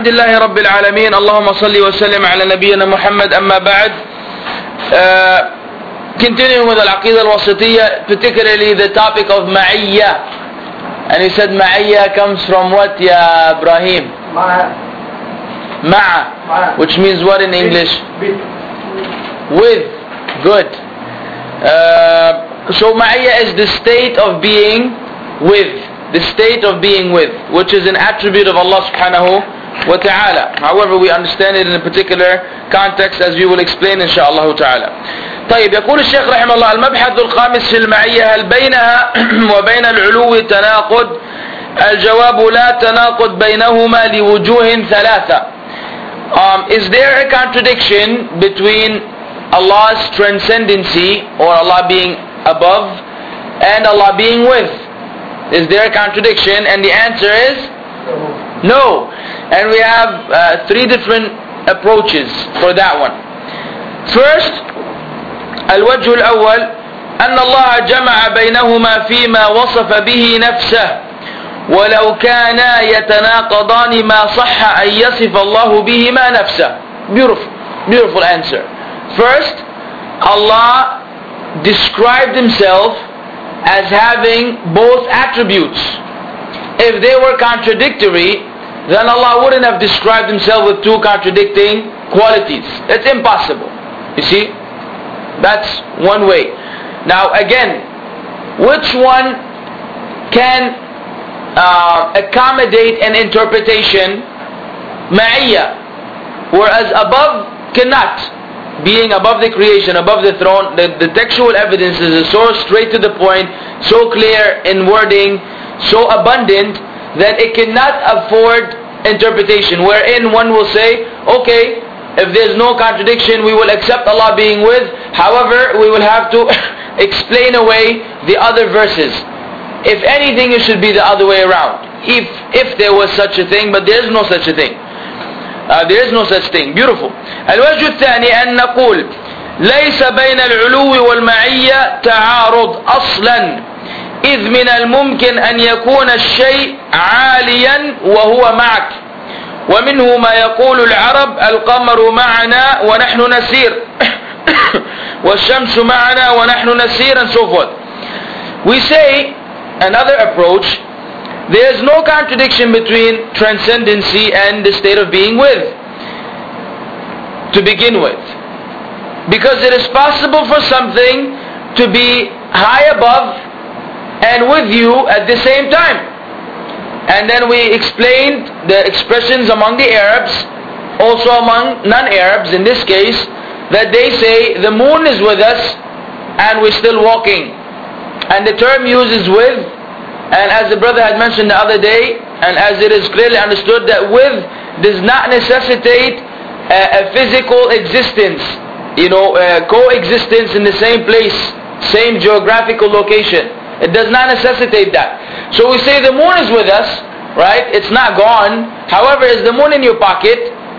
الحمد لله رب العالمين اللهم صل وسلم على نبينا محمد أما بعد. Continuing with Al-Aqidah Al-Wasitiyya, particularly the topic of Ma'iyya. And he said Ma'iyya comes from what, Ya Ibrahim? Ma'a, which means what in English? With. Good. So Ma'iyya is the state of being with. The state of being with, which is an attribute of Allah subhanahu wa ta'ala. However, we understand it in a particular context as we will explain inshaAllah ta'ala. طيب يقول الشيخ رحمه الله المبحث الخامس في المعية هل بينها وبين العلو تناقض؟ الجواب لا تناقض بينهما لوجوه ثلاثة. Is there a contradiction between Allah's transcendency or Allah being above and Allah being with? Is there a contradiction? And the answer is no. And we have three different approaches for that one. First, الوجه الأول أن الله جمع بينهما فيما وصف به نفسه ولو كانا يتناقضان ما صح أن يصف الله بهما نفسه. Beautiful answer. First, Allah described himself as having both attributes. If they were contradictory, then Allah wouldn't have described himself with two contradicting qualities. It's impossible. You see? That's one way. Now again, which one can accommodate an interpretation? Ma'iyya. Whereas above cannot. Being above the creation, above the throne, the textual evidences is so straight to the point, so clear in wording, so abundant, that it cannot afford interpretation, wherein one will say, okay, if there's no contradiction, we will accept Allah being with, however, we will have to explain away the other verses. If anything, it should be the other way around. If there was such a thing, but there is no such a thing. There is no such thing. Beautiful. الوجه الثاني أن نقول ليس بين العلو والمعية تعارض أصلا إذ من الممكن أن يكون الشيء عاليا وهو معك ومنه ما يقول العرب القمر معنا ونحن نسير والشمس معنا ونحن نسير and so forth. We say, another approach, there is no contradiction between transcendency and the state of being with, to begin with. Because it is possible for something to be high above and with you at the same time. And then we explained the expressions among the Arabs, also among non-Arabs in this case, that they say the moon is with us and we're still walking. And the term used is with, and as the brother had mentioned the other day, and as it is clearly understood, that with does not necessitate a physical existence, coexistence in the same place, same geographical location. It does not necessitate that. So we say the moon is with us, right? It's not gone. However, is the moon in your pocket?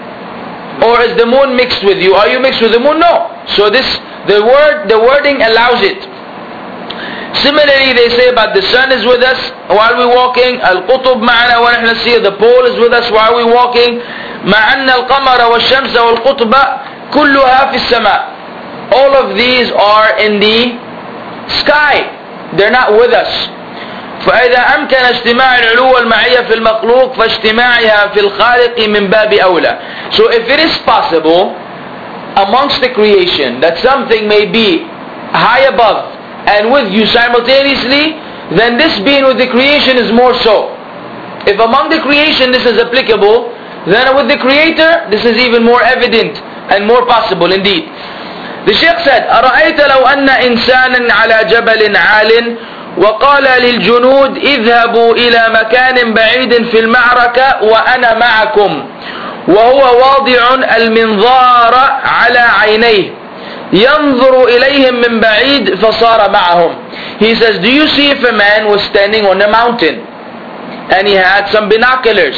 Or is the moon mixed with you? Are you mixed with the moon? No. So the wording allows it. Similarly, they say about the sun is with us while we're walking. Al-Qutub ma'ana wa nahnu nasir. The pole is with us while we're walking. Ma'anna al-qamara wa shamsa wa al-qutba kulluha fi as-sama. All of these are in the sky. They're not with us. فإذا أمكن اجتماع العلو والمعية في المخلوق فاجتماعها في الخالق من باب أولى. So if it is possible amongst the creation that something may be high above and with you simultaneously, then this being with the creation is more so. If among the creation this is applicable, then with the Creator this is even more evident and more possible indeed. The Shaykh said, أرأيت لو أن إنسانا على جبل عال وقال للجنود اذهبوا إلى مكان بعيد في المعركة وأنا معكم وهو واضع المنظار على عينيه ينظر إليهم من بعيد فصار معهم. He says, do you see if a man was standing on a mountain and he had some binoculars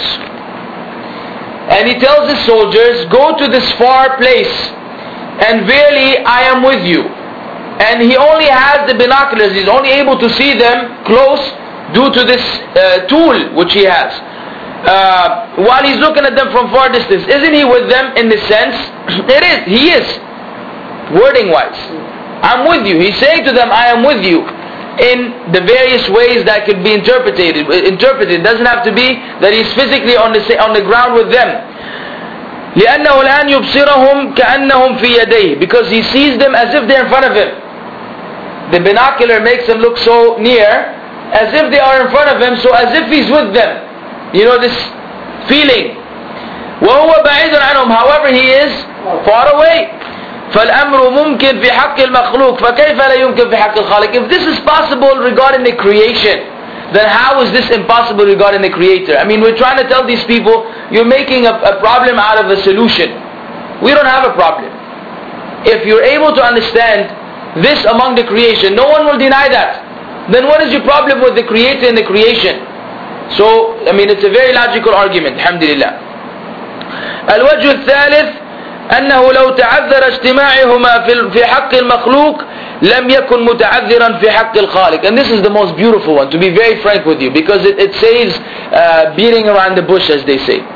and he tells his soldiers, go to this far place and verily I am with you, and he only has the binoculars, he's only able to see them close due to this tool which he has, while he's looking at them from far distance, isn't he with them in the sense? It is. He is. Wording wise. I'm with you. He's saying to them, I am with you. In the various ways that could be interpreted. It doesn't have to be that he's physically on the ground with them. لأنه الآن يبصرهم كأنهم في يديه, because he sees them as if they're in front of him. The binocular makes them look so near, as if they are in front of him, so as if he's with them. You know this feeling. وهو بعيد عنهم, however he is far away. فالأمر ممكن في حق المخلوق فكيف لا يمكن في حق الخالق. If this is possible regarding the creation, then how is this impossible regarding the Creator? I mean, we're trying to tell these people, you're making a problem out of a solution. We don't have a problem. If you're able to understand this among the creation, no one will deny that. Then what is your problem with the Creator and the creation? So, I mean, it's a very logical argument. Alhamdulillah. الوجه الثالث أنه لو تعذر اجتماعهما في حق المخلوق لم يكن متعذرا في حق الخالق. And this is the most beautiful one, to be very frank with you, because it saves beating around the bush, as they say.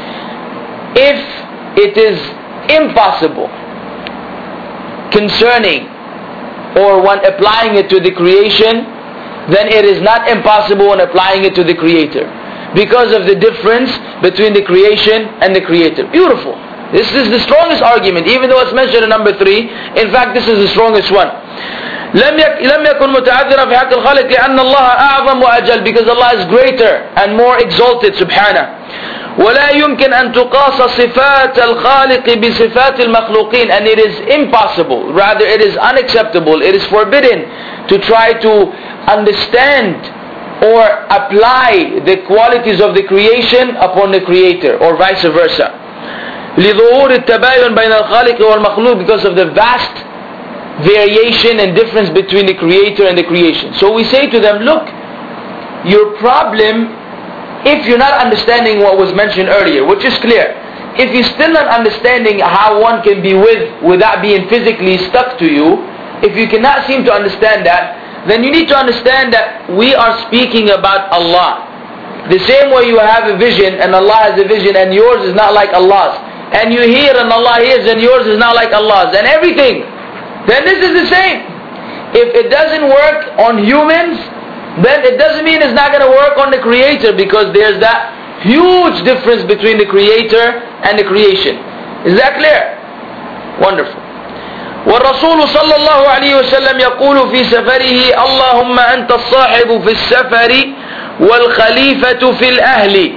If it is impossible concerning or when applying it to the creation, then it is not impossible when applying it to the Creator, because of the difference between the creation and the Creator. Beautiful. This is the strongest argument, even though it's mentioned in number 3. In fact, this is the strongest one. لم يكن متعذرا في حق الخالق لأن الله أعظم وأجل, because Allah is greater and more exalted سبحانه. ولا يمكن أن تقاس صفات الخالق بصفات المخلوقين, and it is impossible, rather it is unacceptable, it is forbidden to try to understand or apply the qualities of the creation upon the Creator, or vice versa. لظهور التباين بين الخالق والمخلوق, because of the vast variation and difference between the Creator and the creation. So we say to them, look, your problem, if you're not understanding what was mentioned earlier, which is clear, if you're still not understanding how one can be without being physically stuck to you, if you cannot seem to understand that, then you need to understand that we are speaking about Allah. The same way you have a vision and Allah has a vision and yours is not like Allah's, and you hear and Allah hears and yours is not like Allah's, and everything, then this is the same. If it doesn't work on humans, then it doesn't mean it's not going to work on the Creator, because there's that huge difference between the Creator and the creation. Is that clear? Wonderful. والرسول صلى الله عليه وسلم يقول في سفره اللهم أنت الصاحب في السفر والخليفة في الأهل،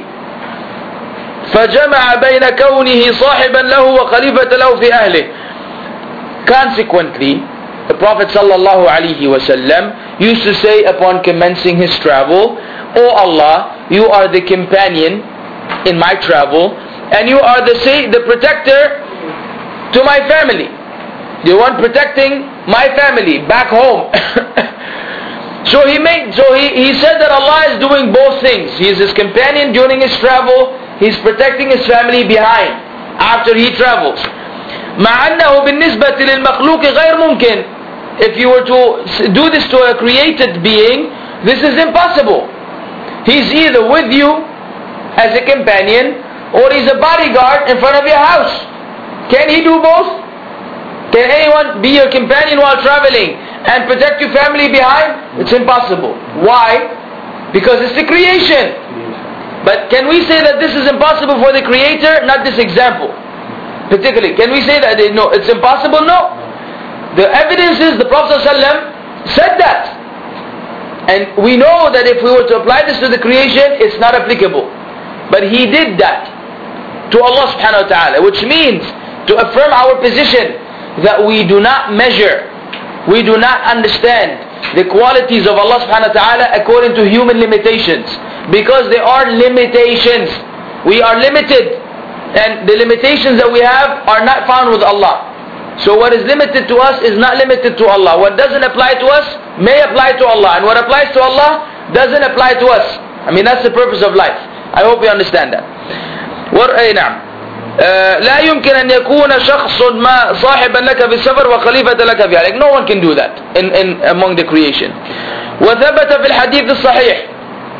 فجمع بين كونه صاحبا له وخليفة له في أهله. Consequently, the Prophet sallallahu alaihi wasallam used to say upon commencing his travel, O Allah, you are the companion in my travel, and you are the protector to my family, the one protecting my family back home. So he said that Allah is doing both things. He is his companion during his travel, he's protecting his family behind after he travels. مع أنه بالنسبة للمخلوق غير ممكن. If you were to do this to a created being, this is impossible. He's either with you as a companion, or he's a bodyguard in front of your house. Can he do both? Can anyone be your companion while traveling and protect your family behind? It's impossible. Why? Because it's the creation. But can we say that this is impossible for the Creator? Not this example particularly. Can we say that no, it's impossible? No. The evidence is the Prophet ﷺ said that. And we know that if we were to apply this to the creation, it's not applicable. But he did that to Allah subhanahu wa ta'ala, which means to affirm our position that we do not measure, we do not understand the qualities of Allah subhanahu wa ta'ala according to human limitations. Because there are limitations. We are limited. And the limitations that we have are not found with Allah. So what is limited to us is not limited to Allah. What doesn't apply to us may apply to Allah. And what applies to Allah doesn't apply to us. I mean, that's the purpose of life. I hope you understand that. نعم. لا يمكن أن يكون شخص ما صاحبا لك بالسفر وخليفة لك في أهلك. No one can do that in among the creation. وثبت في الحديث الصحيح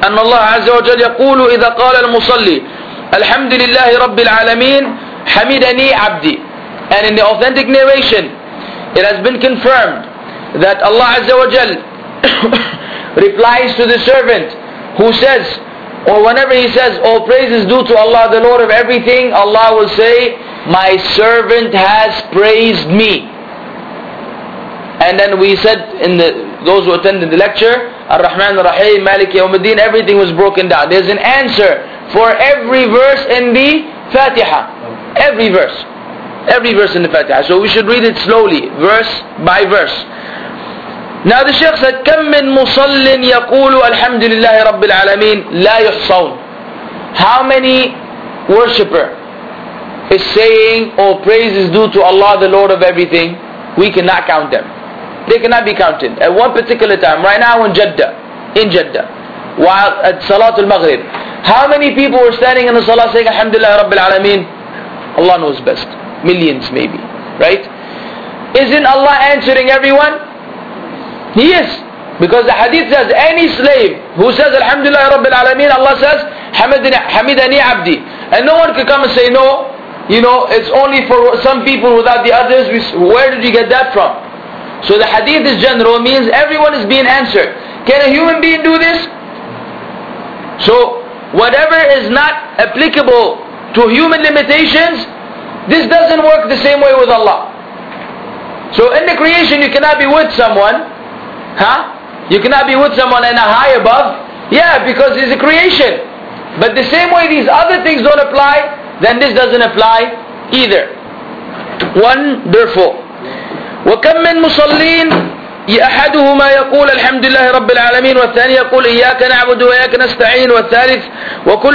أن الله عز وجل يقول إذا قال المصلي الحمد لله رب العالمين حمدني عبدي. And in the authentic narration it has been confirmed that Allah Azza wa Jal replies to the servant who says, or whenever he says, all praise is due to Allah, the Lord of everything, Allah will say, my servant has praised me. And then we said, those who attended the lecture, Ar-Rahman Ar-Rahim, Malik Yawmuddin, everything was broken down. There's an answer for every verse in the Fatiha. Every verse in the Fatiha. So we should read it slowly, verse by verse. Now the Shaykh said, كم من مصل يقول الحمد لله رب العالمين لا يحصون. How many worshipper is saying, all praise is due to Allah, the Lord of everything? We cannot count them. They cannot be counted. At one particular time, right now in Jeddah, while at Salatul Maghrib, how many people were standing in the Salah saying, Alhamdulillah Rabbil Alameen? Allah knows best. Millions maybe, right? Isn't Allah answering everyone? He is. Because the hadith says, any slave who says Alhamdulillah Rabbil Alameen, Allah says, Hamidani Abdi. And no one can come and say, no, it's only for some people without the others. Where did you get that from? So the hadith is general, means everyone is being answered. Can a human being do this? So whatever is not applicable to human limitations, this doesn't work the same way with Allah. So in the creation you cannot be with someone, you cannot be with someone in a high above, because it's a creation. But the same way these other things don't apply, then this doesn't apply either. Wonderful. وكم من مصلين أحدهما يقول الحمد لله رب العالمين والثاني يقول إياك نعبد وإياك نستعين والثالث وكل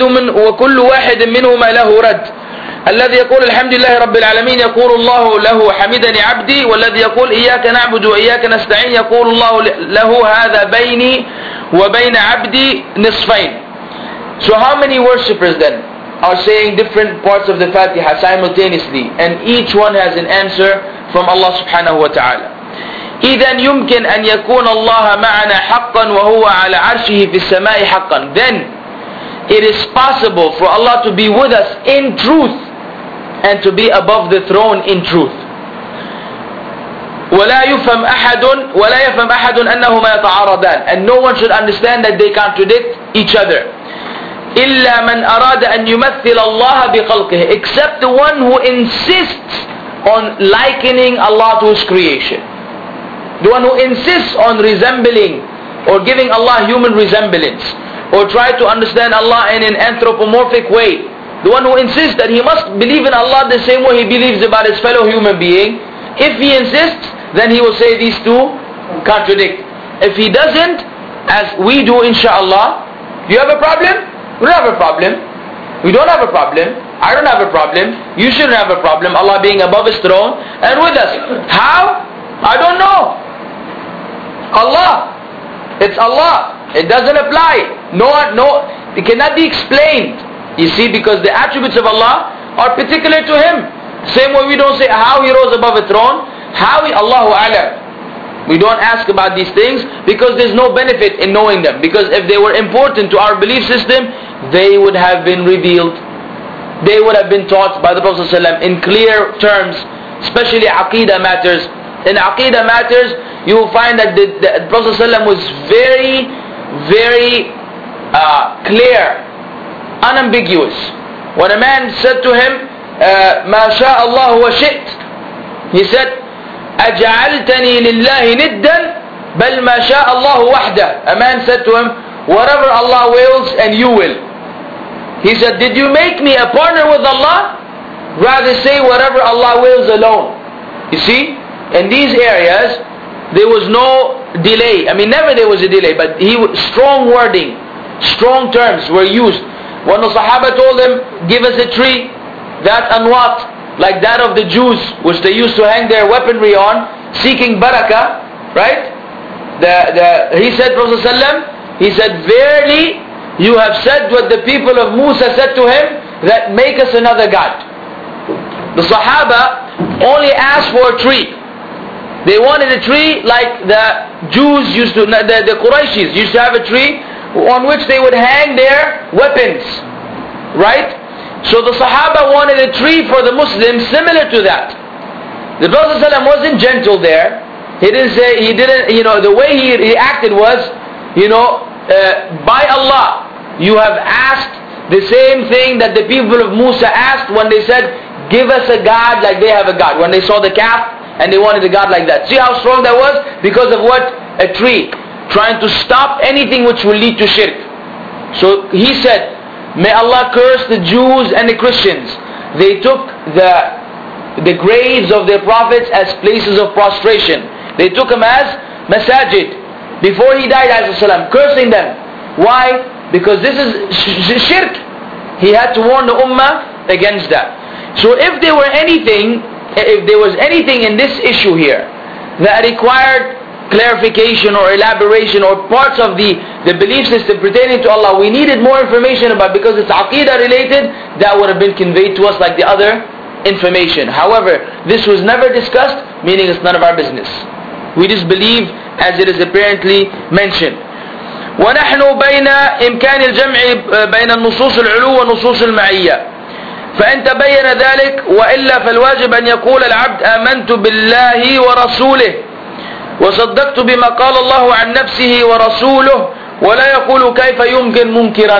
واحد منهما له رد. الذي يقول الحمد لله رب العالمين يقول الله له حمدني عبدي والذي يقول إياك نعبد وإياك نستعين يقول الله له هذا بيني وبين عبدي نصفين. So how many worshippers then are saying different parts of the Fatiha simultaneously, and each one has an answer from Allah subhanahu wa ta'ala. إذن يمكن أن يكون الله معنا حقا وهو على عرشه في السماء حقا. Then it is possible for Allah to be with us in truth and to be above the throne in truth. ولا يفهم أحد أنهما يتعارضان. And no one should understand that they contradict each other. إلا من أراد أن يمثل الله بخلقه, except the one who insists on likening Allah to His creation. The one who insists on resembling or giving Allah human resemblance, or try to understand Allah in an anthropomorphic way. The one who insists that he must believe in Allah the same way he believes about his fellow human being. If he insists, then he will say these two contradict. If he doesn't, as we do inshallah, do you have a problem? We don't have a problem. We don't have a problem. I don't have a problem. You shouldn't have a problem. Allah being above His throne and with us. How? I don't know. Allah. It's Allah. It doesn't apply. No, it cannot be explained. You see, because the attributes of Allah are particular to Him. Same way we don't say how He rose above a throne. How He, Allahu A'lam. We don't ask about these things because there's no benefit in knowing them. Because if they were important to our belief system, they would have been revealed. They would have been taught by the Prophet ﷺ in clear terms, especially Aqidah matters. In Aqidah matters, you will find that the Prophet ﷺ was very, very clear, unambiguous. When a man said to him, مَا شَاءَ اللَّهُ وَشِئْتَ, he said, أَجَعَلْتَنِي لِلَّهِ نِدًّا بَلْ مَا شَاءَ اللَّهُ وَحْدَهُ. A man said to him, whatever Allah wills and you will. He said, did you make me a partner with Allah? Rather say whatever Allah wills alone. You see, in these areas, there was no delay. I mean, never there was a delay, but strong wording, strong terms were used. When the Sahaba told him, give us a tree, that anwat, like that of the Jews, which they used to hang their weaponry on, seeking barakah, right? He said, Prophet ﷺ, he said, verily, you have said what the people of Musa said to him, that make us another God. The Sahaba only asked for a tree. They wanted a tree like the Jews used to, the Qurayshis used to have a tree on which they would hang their weapons. Right? So the Sahaba wanted a tree for the Muslims similar to that. The Prophet ﷺ wasn't gentle there. He didn't say, the way he acted was, by Allah, you have asked the same thing that the people of Musa asked when they said, give us a God like they have a God. When they saw the calf and they wanted a God like that. See how strong that was? Because of what? A tree. Trying to stop anything which will lead to shirk. So he said, may Allah curse the Jews and the Christians. They took the graves of their prophets as places of prostration. They took them as masajid. Before he died, cursing them. Why? Because this is shirk. He had to warn the ummah against that. So if there was anything in this issue here that required clarification or elaboration or parts of the belief system pertaining to Allah, we needed more information about, because it's aqidah related, that would have been conveyed to us like the other information. However, this was never discussed, meaning it's none of our business. We just believe as it is apparently mentioned. ونحن بين إمكان الجمع بين النصوص العلو والنصوص المعية، فإن تبين ذلك وإلا فالواجب أن يقول العبد آمنت بالله ورسوله وصدقت بما قال الله عن نفسه ورسوله، ولا يقول كيف يمكن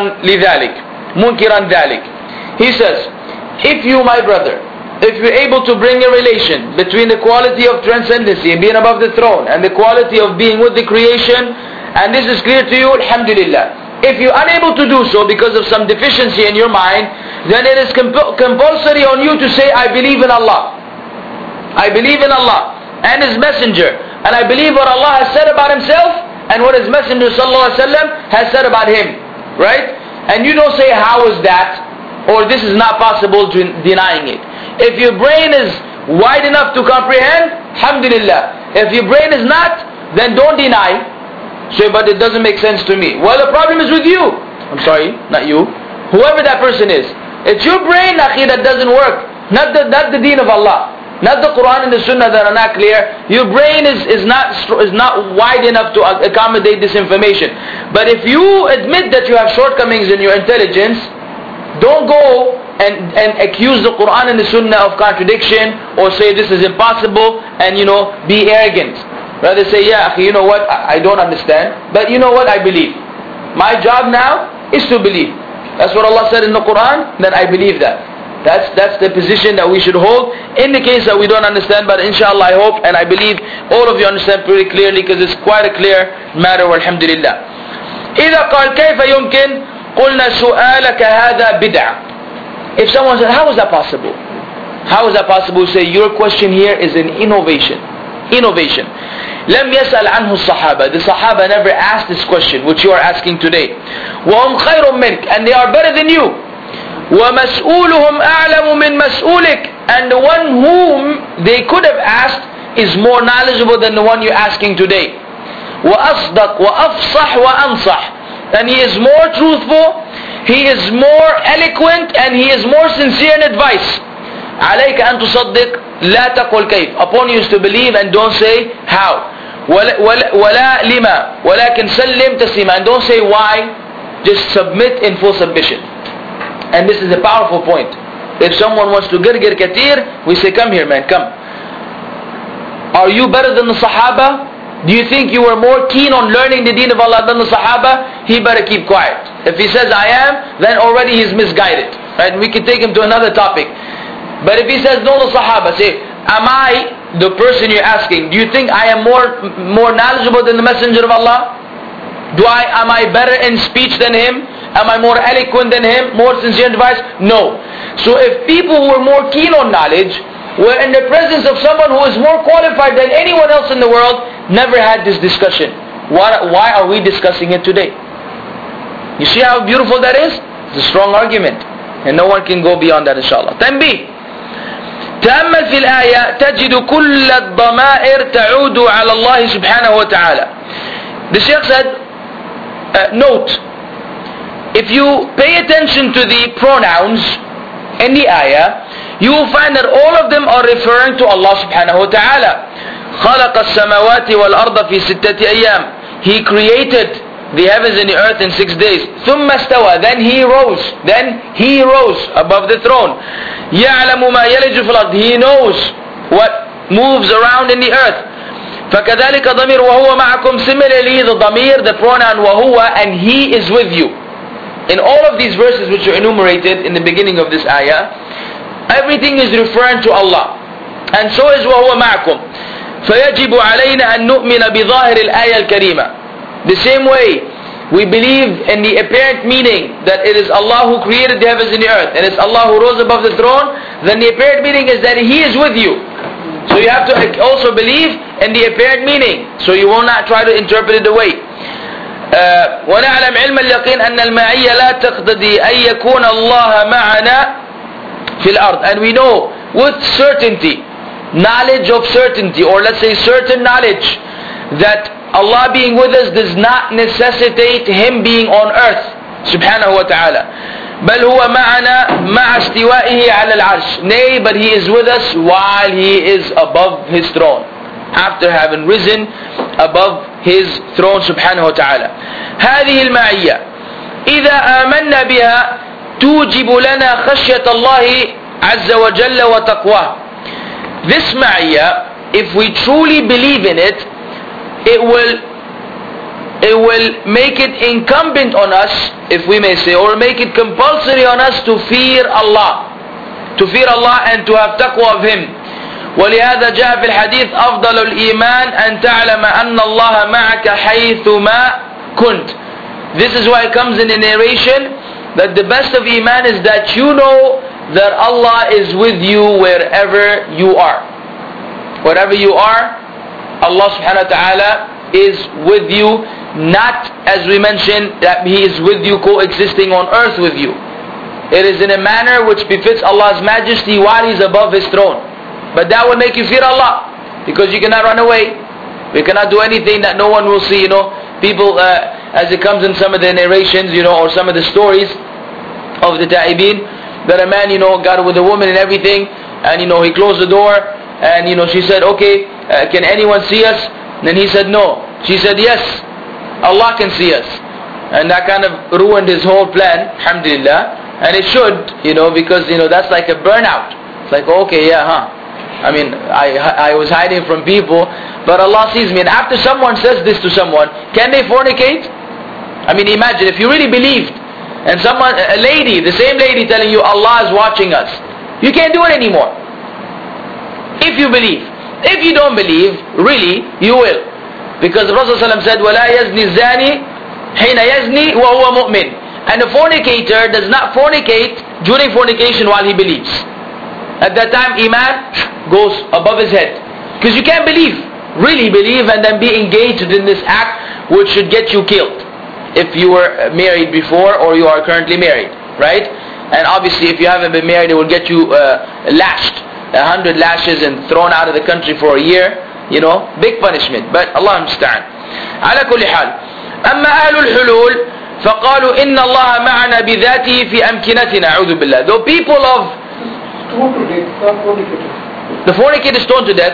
منكرا ذلك. He says, if you, my brother, if you're able to bring a relation between the quality of transcendency and being above the throne and the quality of being with the creation, and this is clear to you, alhamdulillah. If you're unable to do so because of some deficiency in your mind, then it is compulsory on you to say, I believe in Allah. I believe in Allah and His Messenger. And I believe what Allah has said about Himself and what His Messenger sallallahu alaihi wasallam has said about Him. Right? And you don't say, how is that? Or this is not possible, denying it. If your brain is wide enough to comprehend, alhamdulillah. If your brain is not, then don't deny. Say, but it doesn't make sense to me. Well, the problem is with you. I'm sorry, not you. Whoever that person is. It's your brain, akhi, that doesn't work. Not the deen of Allah. Not the Quran and the Sunnah that are not clear. Your brain is not wide enough to accommodate this information. But if you admit that you have shortcomings in your intelligence, don't go and accuse the Quran and the Sunnah of contradiction, or say this is impossible, and be arrogant. Rather say, yeah, you know what, I don't understand, but you know what, I believe. My job now is to believe. That's what Allah said in the Quran, then I believe that. That's the position that we should hold in the case that we don't understand, but inshallah I hope and I believe all of you understand pretty clearly, because it's quite a clear matter, walhamdulillah. إذا قال كيف يمكن قلنا سؤالك هذا بدعة. If someone says, how is that possible? How is that possible? Say, your question here is an innovation. لم يسأل عنه الصحابة. The Sahaba never asked this question which you are asking today. وهم خير منك, and they are better than you. ومسؤولهم أعلم من مسؤولك, and the one whom they could have asked is more knowledgeable than the one you're asking today. وأصدق وأفصح وأنصح, and he is more truthful, he is more eloquent, and he is more sincere in advice. عليك أن تصدق لا تقل كيف. Upon you is to believe and don't say how. ولا لما ولكن سلم تسليما, and don't say why, just submit in full submission. And this is a powerful point. If someone wants to girgir katir, we say, come here man, come. Are you better than the Sahaba? Do you think you were more keen on learning the deen of Allah than the Sahaba? He better keep quiet. If he says I am, then already he's misguided. Right? We can take him to another topic. But if he says no, the Sahaba, say, am I the person you're asking? Do you think I am more knowledgeable than the Messenger of Allah? Am I better in speech than him? Am I more eloquent than him? More sincere in advice? No. So if people who were more keen on knowledge were in the presence of someone who is more qualified than anyone else in the world, never had this discussion. Why are we discussing it today? You see how beautiful that is? It's a strong argument. And no one can go beyond that, inshallah. تنبيه. تأمل في الآية تجد كل الضمائر تعود على الله سبحانه وتعالى. The Shaykh said, note, if you pay attention to the pronouns in the ayah, you will find that all of them are referring to Allah subhanahu wa ta'ala. خلق السماوات والأرض في ستة أيام. He created the heavens and the earth in 6 days. ثُمَّ اسْتَوَى, then he rose above the throne. يَعْلَمُ مَا يَلِجُ فِي الْأَرْضِ, he knows what moves around in the earth. فَكَذَلِكَ ضَمِيرُ وَهُوَ مَعَكُمْ, similarly the ضمير, the pronoun وَهُوَ, and he is with you. In all of these verses which are enumerated in the beginning of this ayah, everything is referring to Allah. And so is وَهُوَ مَعَكُمْ. فَيَجِبُ عَلَيْنَا أَن نُؤْمِنَ بِظَاهِرِ الْآيَةِ الْكَرِيمَةِ. The same way we believe in the apparent meaning that it is Allah who created the heavens and the earth, and it's Allah who rose above the throne, then the apparent meaning is that He is with you. So you have to also believe in the apparent meaning, so you will not try to interpret it away. وَنَعْلَمْ عِلْمَ الْيَقِينَ أَنَّ الْمَعِيَّ لَا تَقْتَضِي أَن يَكُونَ اللَّهَ مَعَنَا فِي الْأَرْضِ. And we know with certainty, knowledge of certainty, or let's say certain knowledge, that Allah being with us does not necessitate Him being on earth subhanahu wa ta'ala. بل هو معنا مع استوائه على العرش. Nay, but He is with us while He is above His throne, after having risen above His throne subhanahu wa ta'ala. هذه المعية إذا آمنا بها توجب لنا خشية الله عز وجل وتقواه. This معية, if we truly believe in it, it will make it incumbent on us, if we may say, or make it compulsory on us to fear Allah, and to have taqwa of Him. ولهذا جاء في الحديث أفضل الإيمان أن تعلم أن الله معك حيثما كنت. This is why it comes in the narration that the best of Iman is that you know that Allah is with you wherever you are. Wherever you are, Allah subhanahu wa ta'ala is with you, not, as we mentioned, that He is with you coexisting on earth with you. It is in a manner which befits Allah's majesty while He's above His throne. But that will make you fear Allah, because you cannot run away. You cannot do anything that no one will see. People, as it comes in some of the narrations, or some of the stories of the Ta'ibin, that a man, got with a woman and everything, and he closed the door, and she said, okay, can anyone see us? And then he said no. She said yes, Allah can see us. And that kind of ruined his whole plan, alhamdulillah. And it should, because that's like a burnout. It's like, okay, yeah, I was hiding from people, but Allah sees me. And after someone says this to someone, can they fornicate? Imagine if you really believed, and someone, a lady, the same lady telling you Allah is watching us, you can't do it anymore. If you believe. If you don't believe, really, you will. Because the Prophet ﷺ said, وَلَا يَزْنِي الزَّانِي حِينَ يَزْنِي وَهُوَ مُؤْمِنٌ. And a fornicator does not fornicate during fornication while he believes. At that time, Iman goes above his head. Because you can't believe, really believe, and then be engaged in this act which should get you killed. If you were married before, or you are currently married, right? And obviously if you haven't been married, it will get you lashed, 100 lashes, and thrown out of the country for a year. Big punishment. But Allah المستعان. على كل حال. أما أهل الحلول فقالوا إن الله معنا بذاته في أمكنتنا أعوذ بالله. The people of the fornicator is stoned to death.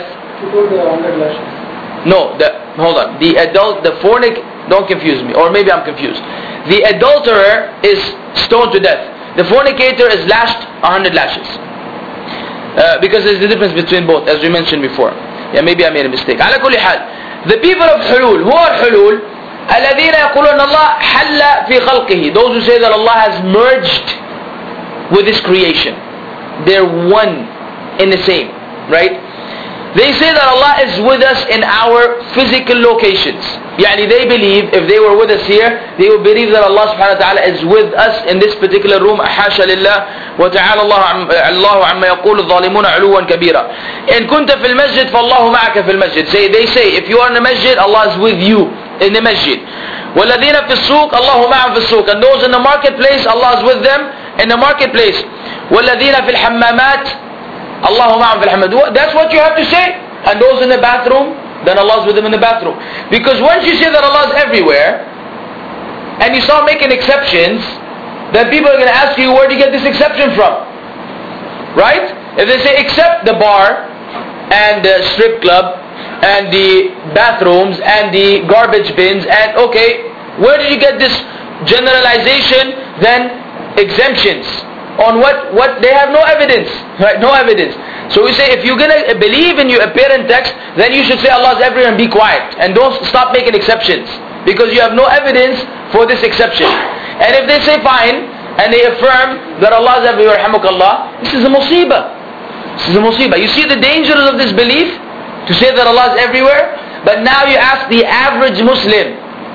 No, hold on. Don't confuse me, or maybe I'm confused. The adulterer is stoned to death. The fornicator is lashed 100 lashes. Because there's a difference between both, as we mentioned before. Yeah, maybe I made a mistake. على كل حال, the people of Hulul, who are Hulul? الذين يقولون الله حل في خلقه. Those who say that Allah has merged with His creation. They're one in the same, right? They say that Allah is with us in our physical locations. They believe, if they were with us here, they would believe that Allah subhanahu wa ta'ala is with us in this particular room. حاشا لله وتعالى الله عما يقول الظالمون علوا كبيرا. إن كنت في المسجد فالله معك في المسجد. They say, if you are in the masjid, Allah is with you in the masjid. والذين في السوق الله معهم في السوق. And those in the marketplace, Allah is with them in the marketplace. والذين في الحمامات Allah ma'am fil hamad. That's what you have to say. And those in the bathroom, then Allah is with them in the bathroom. Because once you say that Allah is everywhere, and you start making exceptions, then people are going to ask you, where do you get this exception from? Right? If they say except the bar, and the strip club, and the bathrooms, and the garbage bins, and okay, Where did you get this generalization, then exemptions? On what they have no evidence, right? No evidence. So we say, if you're going to believe in your apparent text, then you should say Allah is everywhere and be quiet. And don't stop making exceptions, because you have no evidence for this exception. And if they say fine, and they affirm that Allah is everywhere, rahmukallah, this is a musibah. This is a musibah. You see the dangers of this belief, to say that Allah is everywhere. But now you ask the average Muslim,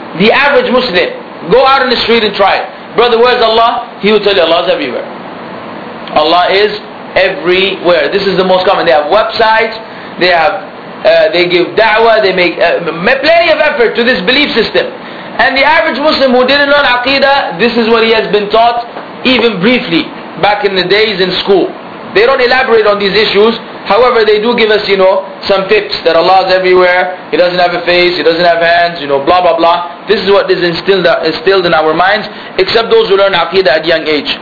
go out in the street and try it. Brother, where's Allah? He will tell you Allah is everywhere. Allah is everywhere. This is the most common. They have websites, they give da'wah, they make plenty of effort to this belief system. And the average Muslim who didn't learn Aqidah, this is what he has been taught, even briefly, back in the days in school. They don't elaborate on these issues. However, they do give us, some tips that Allah is everywhere. He doesn't have a face, He doesn't have hands, blah, blah, blah. This is what is instilled in our minds, except those who learn Aqidah at young age.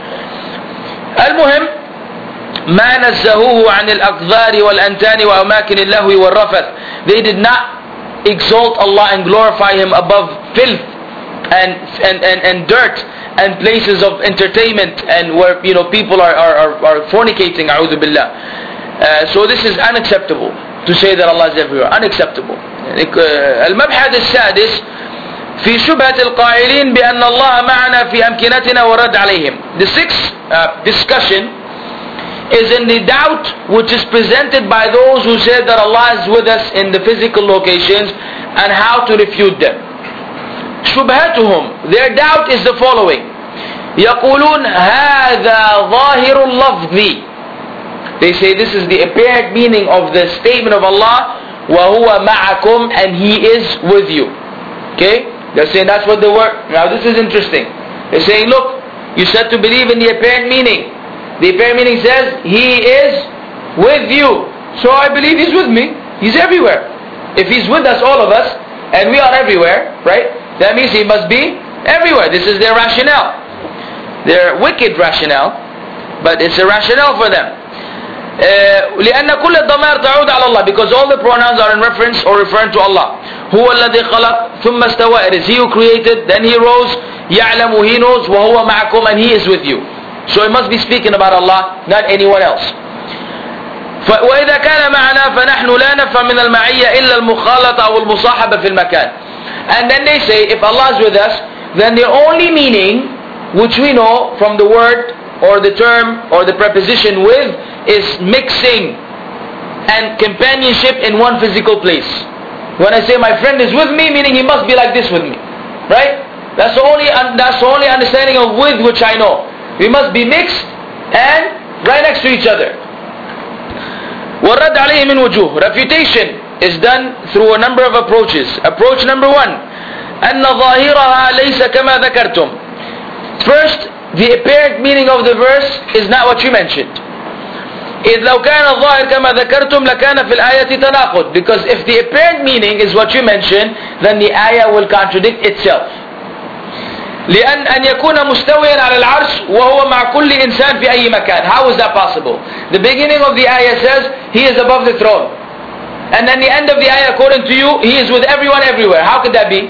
المهم ما نزهوه عن الأقذار والأنتان وأماكن اللهو والرفث. They did not exalt Allah and glorify Him above filth and dirt and places of entertainment and where people are fornicating, a'udhu billah. So this is unacceptable to say that Allah is everywhere. Unacceptable. المبحث السادس في شبهة القائلين بأن الله معنا في أمكنتنا ورد عليهم. The sixth discussion is in the doubt which is presented by those who say that Allah is with us in the physical locations, and how to refute them. شبهتهم, their doubt is the following. يقولون هذا ظاهر اللفظ. They say this is the apparent meaning of the statement of Allah, وَهُوَ مَعَكُمْ, and He is with you. Okay? They're saying that's what the word. Now this is interesting. They're saying, look, you said to believe in the apparent meaning. The apparent meaning says He is with you. So I believe He's with me. He's everywhere. If He's with us, all of us, and we are everywhere, right? That means He must be everywhere. This is their rationale. Their wicked rationale, but it's a rationale for them. لأن كل الضمائر تعود على الله, because all the pronouns are in reference or referring to Allah. هو الذي خلق ثم استوى. It is He who created, then He rose. يعلم, He knows. وهو معكم, and He is with you. So it must be speaking about Allah, not anyone else. وإذا كان معنا فنحن لا نفهم من المعية إلا المخالطة أو المصاحبة في المكان. And then they say, if Allah is with us, then the only meaning which we know from the word or the term or the preposition with is mixing and companionship in one physical place. When I say my friend is with me, meaning he must be like this with me, right? That's the only understanding of with which I know. We must be mixed and right next to each other. وَالرَّدْ عَلَيْهِ مِنْ وُجُوهٍ. Refutation is done through a number of approaches. Approach number one, أَنَّ ظَاهِرَهَا لَيْسَ كَمَا ذَكَرْتُمْ. First, the apparent meaning of the verse is not what you mentioned. إِذْ لَوْ كَانَ الظَّاهِرْ كَمَا ذَكَرْتُمْ لَكَانَ فِي الْآيَةِ تَنَاقُض. Because if the apparent meaning is what you mentioned, then the ayah will contradict itself. لأن أن يكون مستويا على العرش وهو مع كل إنسان في أي مكان. How is that possible? The beginning of the ayah says He is above the throne, and then the end of the ayah, according to you, He is with everyone everywhere. How could that be?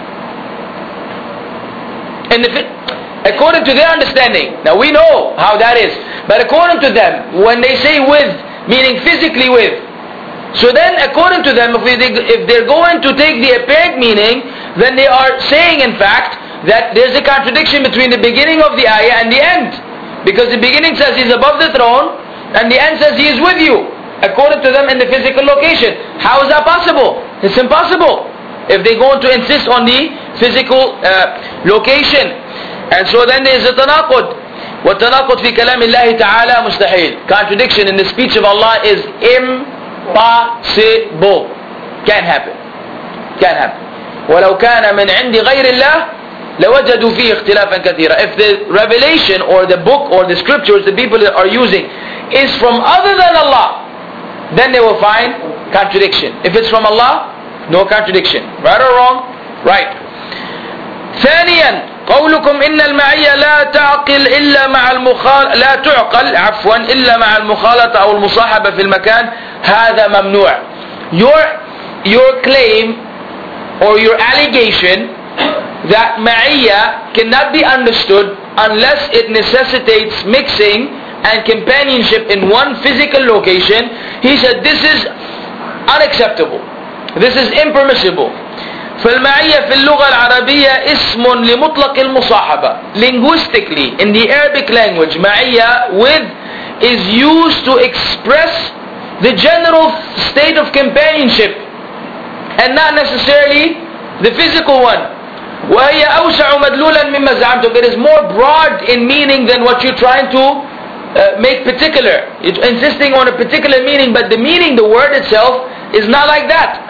And according to their understanding, now we know how that is, but according to them, when they say with, meaning physically with, so then according to them, if they're going to take the apparent meaning, then they are saying in fact that there's a contradiction between the beginning of the ayah and the end, because the beginning says He's above the throne and the end says He is with you, according to them, in the physical location. How is that possible? It's impossible if they're going to insist on the physical location. And so then there is a tanaqud. وَالتَّنَاقُضْ فِي كَلَامِ اللَّهِ تَعَالَى مُسْتَحِيل. Contradiction in the speech of Allah is impossible. Can't happen. Can't happen. وَلَوْ كَانَ مِنْ عِنْدِ غَيْرِ اللَّهِ لَوَجَدُوا فِيهِ اخْتِلَافًا كَثِيرًا. If the revelation or the book or the scriptures the people are using is from other than Allah, then they will find contradiction. If it's from Allah, no contradiction. Right or wrong? Right. ثانيا, قولكم إن المعية لا تعقل إلا مع لا تعقل إلا مع المخالطة أو المصاحبة في المكان, هذا ممنوع. Your claim or your allegation that ma'iyya cannot be understood unless it necessitates mixing and companionship in one physical location. He said this is unacceptable. This is impermissible. فالمعية في اللغة العربية اسم لمطلق المصاحبة. Linguistically, in the Arabic language, معية with is used to express the general state of companionship and not necessarily the physical one. وهي أوسع مدلولا مما زعمتم. It is more broad in meaning than what you're trying to make particular. It's insisting on a particular meaning, but the meaning, the word itself, is not like that.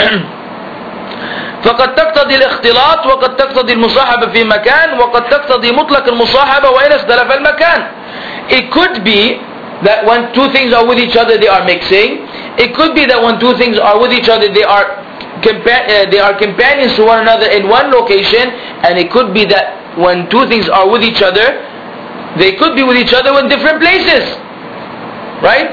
فقد تقتضي الاختلاط وقد تقتضي المصاحبة في مكان وقد تقتضي مطلق المصاحبة وإن اختلف المكان. It could be that when two things are with each other they are mixing. It could be that when two things are with each other they are companions to one another in one location, and it could be that when two things are with each other they could be with each other in different places, right?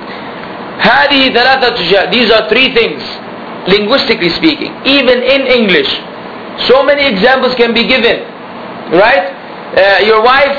هذه ثلاثة أشياء. These are three things, linguistically speaking. Even in English, so many examples can be given, right? Your wife,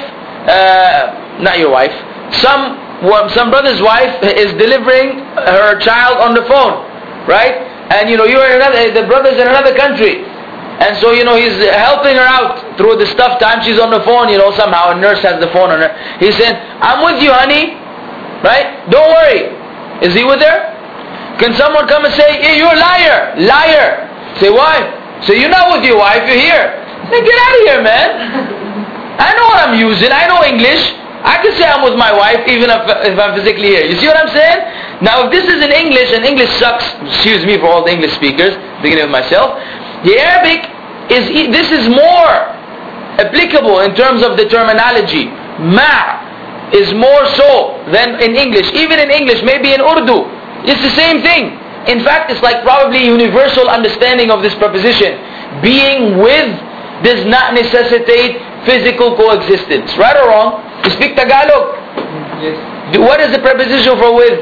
not your wife, some brother's wife is delivering her child on the phone, right? And you're the brother's in another country, and so he's helping her out through the tough time. She's on the phone, somehow a nurse has the phone on her. He's saying, "I'm with you, honey, right? Don't worry." Is he with her? Can someone come and say, "Hey, you're a liar, liar"? Say, why? Say, "You're not with your wife, you're here." Say, "Get out of here, man. I know what I'm using. I know English. I can say I'm with my wife even if I'm physically here." You see what I'm saying? Now if this is in English, and English sucks, excuse me for all the English speakers, beginning with myself, the Arabic this is more applicable in terms of the terminology. Ma is more so than in English. Even in English, maybe in Urdu, it's the same thing. In fact, it's like probably universal understanding of this preposition. Being with does not necessitate physical coexistence. Right or wrong? You speak Tagalog? Yes. What is the preposition for with?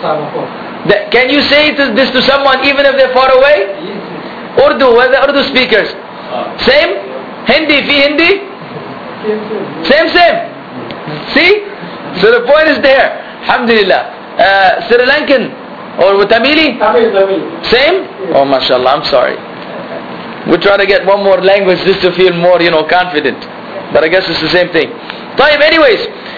Can you say this to someone even if they're far away? Yes. Urdu, where are the Urdu speakers? Same? Hindi, fi Hindi? Same. See? So the point is there. Alhamdulillah. Sri Lankan or Tamili? Tamil. Same? Yes. Oh, mashallah, I'm sorry. We're trying to get one more language just to feel more, confident. But I guess it's the same thing. طيب, anyways.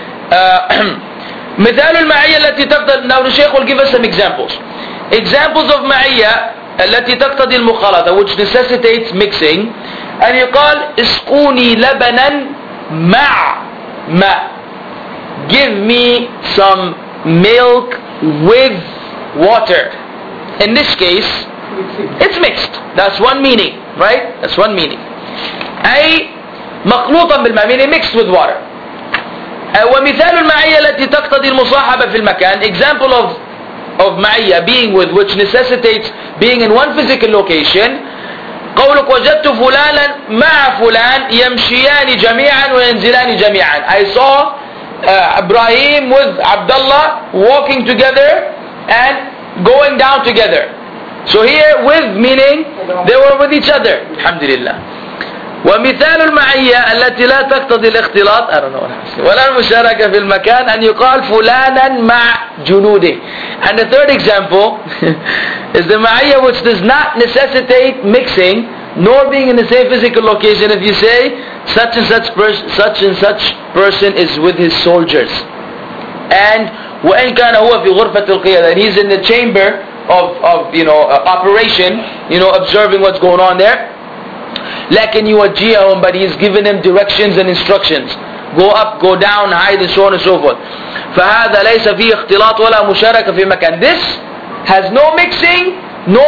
مثال المعية التي تقتضي. Now the Shaykh will give us some examples. Examples of معية التي تقتضي المخالطة, which necessitates mixing. And يقال اسقوني لبنا مع ماء. Give me some milk with water. In this case, it's mixed. That's one meaning, right? That's one meaning. أي مخلوطا بالماء, meaning mixed with water. ومثال المعية التي تقتضي المصاحبة في المكان. Example of معية, being with, which necessitates being in one physical location. قولك وجدت فلانا مع فلان يمشيان جميعا وينزلان جميعا. I saw Ibrahim with Abdullah walking together and going down together. So here with meaning they were with each other. Alhamdulillah. ومثال المعية التي لا تقتضي الاختلاط ولا المشاركة في المكان أن يقال فلانا مع جنوده. And the third example is the معية which does not necessitate mixing nor being in the same physical location. If you say such and such person is with his soldiers, and وإن كان هو في غرفة القيادة, and he's in the chamber of operation, observing what's going on there. لكن يوجههم, but he's giving them directions and instructions. Go up, go down, hide, and so on and so forth. فهذا ليس فيه اختلاط ولا مشاركة في مكان. This has no mixing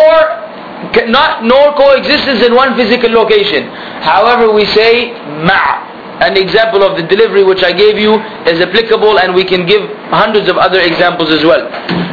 nor coexistence in one physical location. However, we say مع. An example of the delivery which I gave you is applicable, and we can give hundreds of other examples as well.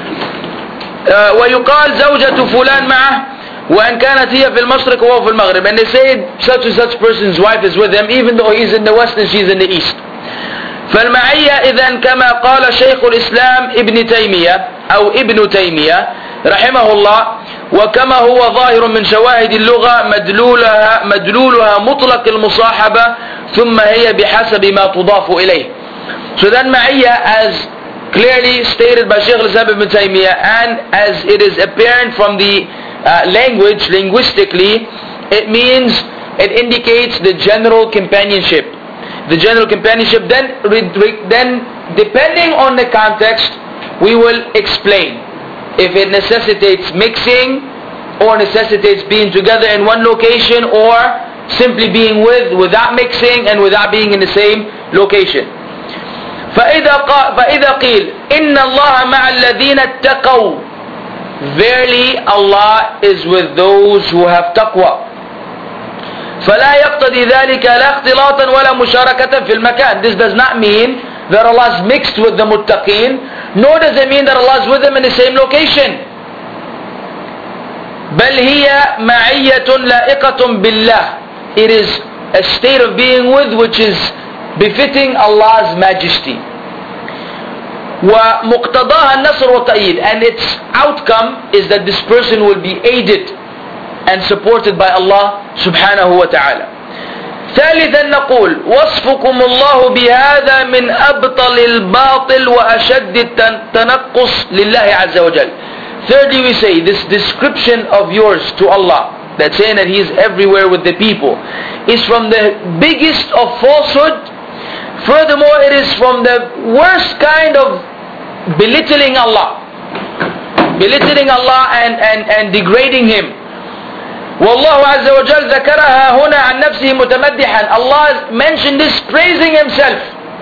ويقال زوجة فلان معه وإن كانت هي في المشرق وهو في المغرب. And they say such and such person's wife is with him even though he's in the west and she's in the east. فالمعية إذن كما قال شيخ الإسلام ابن تيمية أو ابن تيمية رحمه الله وكما هو ظاهر من شواهد اللغة مدلولها مطلق المصاحبة ثم هي بحسب ما تضاف إليه. So then معية, as clearly stated by Shaykh al-Islam ibn Taymiyyah, and as it is apparent from the language, linguistically, it means, it indicates the general companionship. The general companionship. Then depending on the context, we will explain if it necessitates mixing or necessitates being together in one location, or simply being without mixing and without being in the same location. فإذا قيل إن الله مع الذين اتقوا, verily Allah is with those who have taqwa. فلا يقتضي ذلك لا اختلاطا ولا مشاركة في المكان. This does not mean that Allah is mixed with the muttaqin, nor does it mean that Allah is with them in the same location. بل هي معية لائقة بالله. It is a state of being with which is befitting Allah's majesty. ومقتضاها النصر والتأييد, and its outcome is that this person will be aided and supported by Allah subhanahu wa ta'ala. ثالثا نقول وصفكم الله بهذا من أبطل الباطل وأشد التنقص لله عز وجل. Thirdly, we say this description of yours to Allah, that saying that He is everywhere with the people, is from the biggest of falsehood. Furthermore, it is from the worst kind of belittling Allah and degrading Him. والله عز وجل ذكرها هنا عن نفسه متمدحا. Allah mentioned this praising Himself.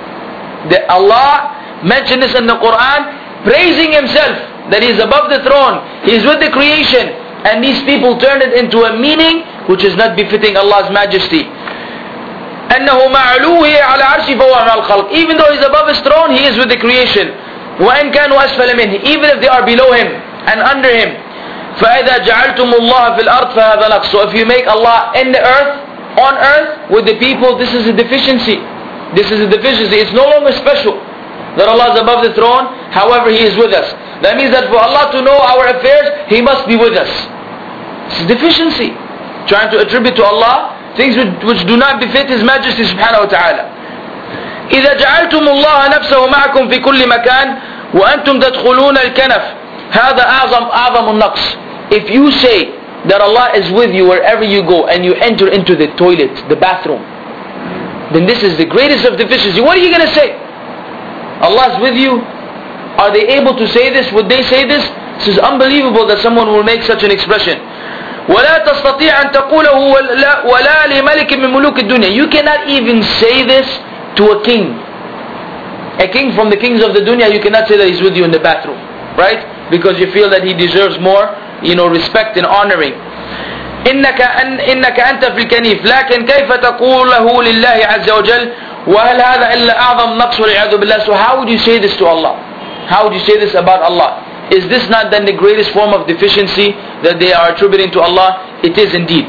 Allah mentioned this in the Quran, praising Himself, that He is above the throne, He is with the creation, and these people turned it into a meaning which is not befitting Allah's majesty. أنه معلوه على عرشه فهو مع الخلق. Even though He is above His throne, He is with the creation. وإن كانوا أسفل منه, even if they are below Him and under Him. فإذا جعلتم الله في الأرض فهذا نقص. So if you make Allah in the earth, on earth, with the people, this is a deficiency. This is a deficiency. It's no longer special that Allah is above the throne, however He is with us. That means that for Allah to know our affairs, He must be with us. It's a deficiency. Trying to attribute to Allah things which do not befit His Majesty subhanahu wa ta'ala. إذا جعلتم الله نفسه معكم في كل مكان وأنتم تدخلون الكنف هذا أعظم النقص. If you say that Allah is with you wherever you go and you enter into the toilet, the bathroom, then this is the greatest of deficiency. What are you going to say? Allah is with you? Are they able to say this? Would they say this? This is unbelievable that someone will make such an expression. ولا تستطيع أن تقوله ولا لملك من ملوك الدنيا. You cannot even say this to a king. A king from the kings of the dunya, you cannot say that he's with you in the bathroom, right? Because you feel that he deserves more, respect and honoring. إنك أنت في الكنيف لكن كيف تقوله لله عز وجل وهل هذا إلا أعظم نقص والعياذ بالله. So how would you say this to Allah? How would you say this about Allah? Is this not then the greatest form of deficiency that they are attributing to Allah? It is indeed.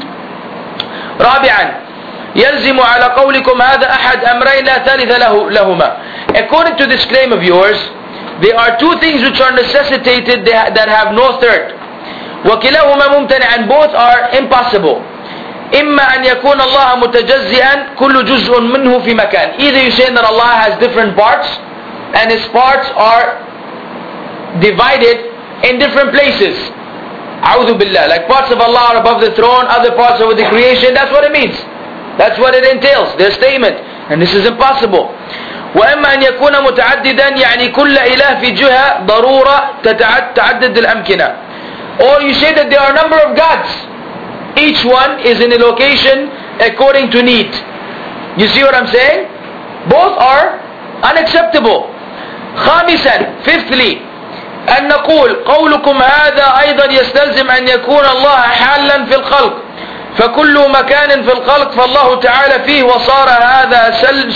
رابعا يلزم على قولكم هذا أحد أمرين لا ثالث لهما. According to this claim of yours, there are two things which are necessitated that have no third. وكلاهما ممتنع, and both are impossible. إما أن يكون الله متجزئا كل جزء منه في مكان. Either you say that Allah has different parts and His parts are divided in different places. A'udhu billah. Like parts of Allah are above the throne, other parts are with the creation. That's what it means. That's what it entails, their statement. And this is impossible. وإما أن يكون متعددا يعني كل إله في جهة ضرورة تعدد الأمكنة. Or you say that there are a number of gods. Each one is in a location according to need. You see what I'm saying? Both are unacceptable. خامسا, fifthly, أن نقول قولكم هذا أيضا يستلزم أن يكون الله حالا في الخلق. فكل مكان في الخلق فالله تعالى فيه وصار هذا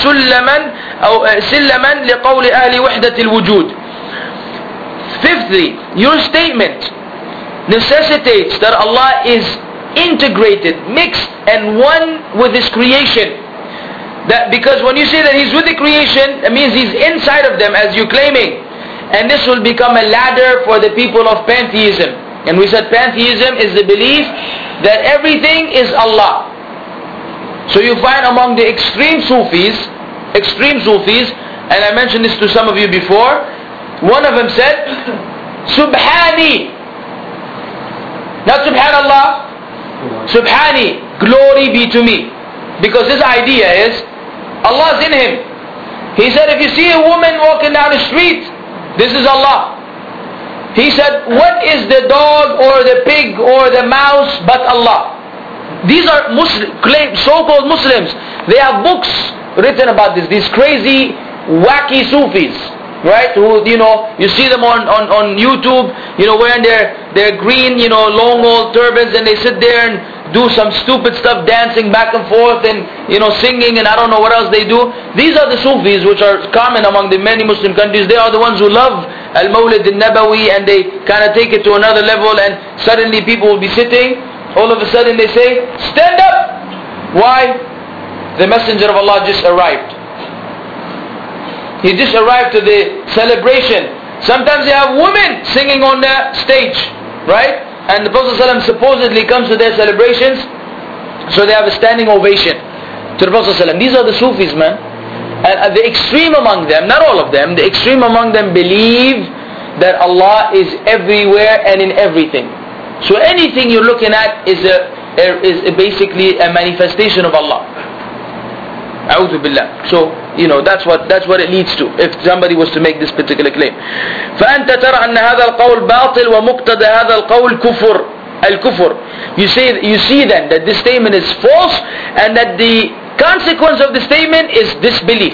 سلما لقول أهل وحدة الوجود. Fifthly, your statement necessitates that Allah is integrated, mixed and one with His creation. That because when you say that He's with the creation, it means He's inside of them as you're claiming. And this will become a ladder for the people of pantheism. And we said pantheism is the belief that everything is Allah. So you find among the extreme Sufis, and I mentioned this to some of you before, one of them said, Subhani. Not Subhanallah, Subhani, glory be to me. Because his idea is, Allah's in him. He said, if you see a woman walking down the street, this is Allah. He said, what is the dog or the pig or the mouse but Allah? These are so-called Muslims. They have books written about this. These crazy, wacky Sufis, right? Who, you see them on YouTube, wearing their green, long old turbans, and they sit there and do some stupid stuff, dancing back and forth and, singing, and I don't know what else they do. These are the Sufis which are common among the many Muslim countries. They are the ones who love Al-Mawlid Al-Nabawi, and they kind of take it to another level, and suddenly people will be sitting, all of a sudden they say, stand up! Why? The Messenger of Allah just arrived. He just arrived to the celebration. Sometimes they have women singing on the stage, right? And the Prophet ﷺ supposedly comes to their celebrations, so they have a standing ovation to the Prophet ﷺ. These are the Sufis, man. And the extreme among them, not all of them, the extreme among them believe that Allah is everywhere and in everything. So anything you're looking at is basically a manifestation of Allah. A'udhu billah. So, that's what it leads to, if somebody was to make this particular claim. فأنت ترى أن هذا القول باطل ومقتضى هذا القول كفر الكفر. You see then that this statement is false, and that the consequence of the statement is disbelief.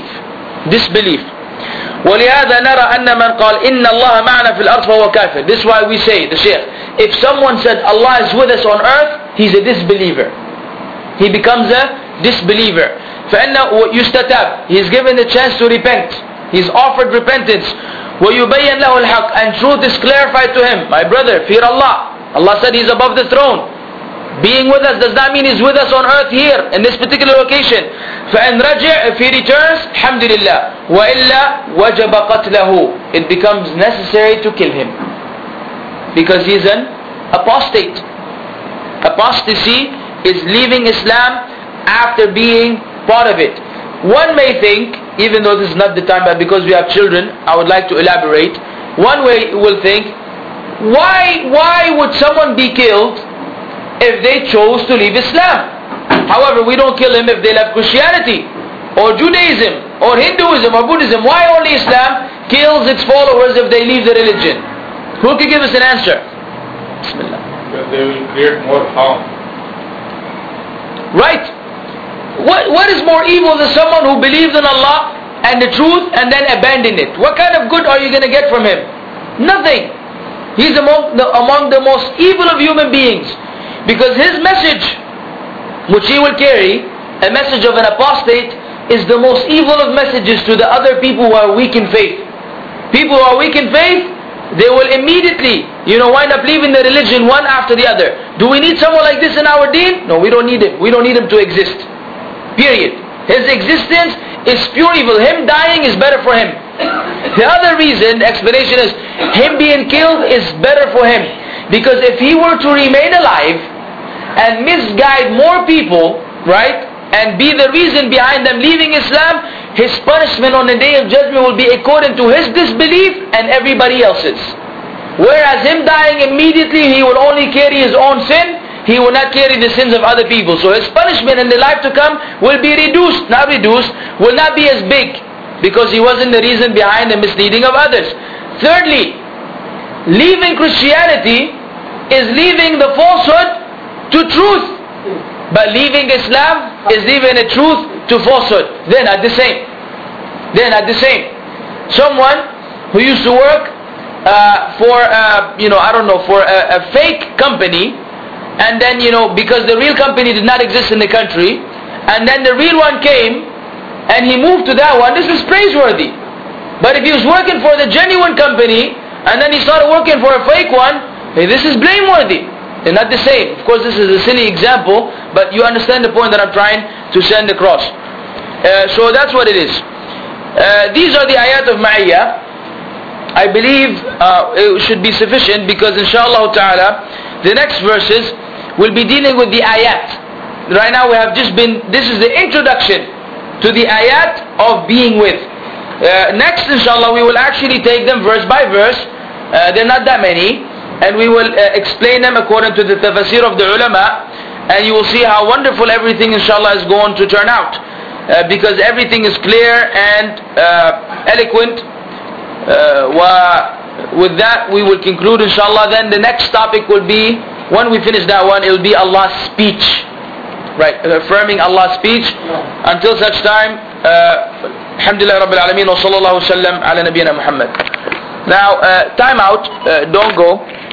ولهذا نرى أن من قال إن الله معنا في الأرض فهو كافر. This is why we say, the Shaykh, if someone said Allah is with us on earth, he's a disbeliever. He becomes a disbeliever. فإنه يستتاب. He's given the chance to repent. He's offered repentance. ويبين له الحق, and truth is clarified to him. My brother, fear Allah. Allah said He's above the throne. Being with us does not mean He's with us on earth here, in this particular location. فإن رجع, if he returns, الحمد لله. وإلا وجب قتله. It becomes necessary to kill him, because he's an apostate. Apostasy is leaving Islam after being part of it. One may think, even though this is not the time, but because we have children, I would like to elaborate. One way will think, why would someone be killed if they chose to leave Islam? However, we don't kill him if they left Christianity or Judaism or Hinduism or Buddhism. Why only Islam kills its followers if they leave the religion? Who can give us an answer? Bismillah. Because they will create more harm. Right. What is more evil than someone who believes in Allah and the truth and then abandoned it? What kind of good are you going to get from him? Nothing. He's among the most evil of human beings, because his message, which he will carry, a message of an apostate, is the most evil of messages to the other people who are weak in faith. People who are weak in faith, they will immediately, wind up leaving the religion one after the other. Do we need someone like this in our deen? No, we don't need him. We don't need him to exist. Period. His existence is pure evil. Him dying is better for him. The other reason, the explanation is, him being killed is better for him. Because if he were to remain alive and misguide more people, right, and be the reason behind them leaving Islam, his punishment on the Day of Judgment will be according to his disbelief and everybody else's. Whereas him dying immediately, he will only carry his own sin. He will not carry the sins of other people. So his punishment in the life to come will be reduced, will not be as big, because he wasn't the reason behind the misleading of others. Thirdly, leaving Christianity is leaving the falsehood to truth. But leaving Islam is leaving the truth to falsehood. They're not the same. Someone who used to work for a fake company, and then because the real company did not exist in the country, and then the real one came and he moved to that one, this is praiseworthy. But if he was working for the genuine company and then he started working for a fake one, this is blameworthy. They're not the same. Of course, this is a silly example, but you understand the point that I'm trying to send across. So that's what it is. These are the ayat of Ma'iyah. I believe it should be sufficient, because inshallah ta'ala the next verses will be dealing with the ayat. Right now we have just been, this is the introduction to the ayat of being with. Next inshallah we will actually take them verse by verse. They're not that many, and we will explain them according to the tafsir of the ulama, and you will see how wonderful everything inshallah is going to turn out, because everything is clear and eloquent. With that we will conclude inshallah. Then the next topic will be, when we finish that one, it will be Allah's speech, right, affirming Allah's speech. Until such time, alhamdulillah rabbil alameen wa sallallahu sallam ala nabiyyina Muhammad. Now time out, don't go.